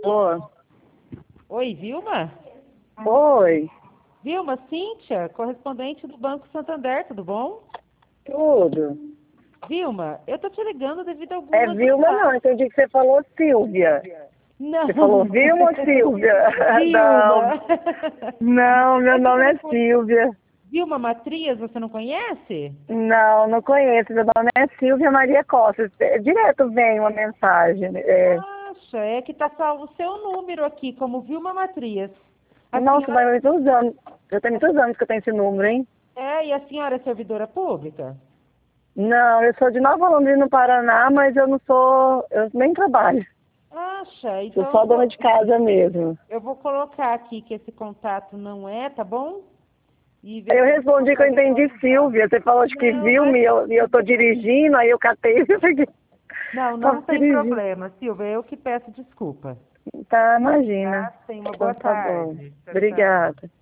Boa. Oi, Vilma? Oi, Vilma, Cíntia, correspondente do Banco Santander, tudo bom? tudo. Vilma, eu tô te ligando devido a É algumas Vilma não, vantagens. entendi que você falou Silvia. Você falou Não! Vilma ou Silvia? Não, Vilma! não, meu Esse nome é telefone. Silvia. Vilma Matrias, você não conhece? Não, não conheço, meu nome é Silvia Maria Costa. Direto vem uma mensagem. Acha, é que tá salvo o seu número aqui, como Vilma Matrias. A Nossa, senhora vai muitos anos. Eu tenho muitos anos que eu tenho esse número, hein? e a senhora é servidora pública? Não, eu sou de Nova Londrina, no Paraná, mas eu não sou, eu nem trabalho. Acha, Sou então só dona de casa mesmo. eu vou colocar aqui que esse contato não é, tá bom? E ver Eu se a gente respondi que eu consegue entendi atualizar. Silvia. Você falou acho que Não, viu-me e eu tô dirigindo, aí eu catei e fiquei. não, Tava não tem dirigindo. problema, Silvia, eu que peço desculpa. Tá, imagina. Tá? Tenha uma Então boa tá bom. tarde. Tchau, tchau. Obrigada.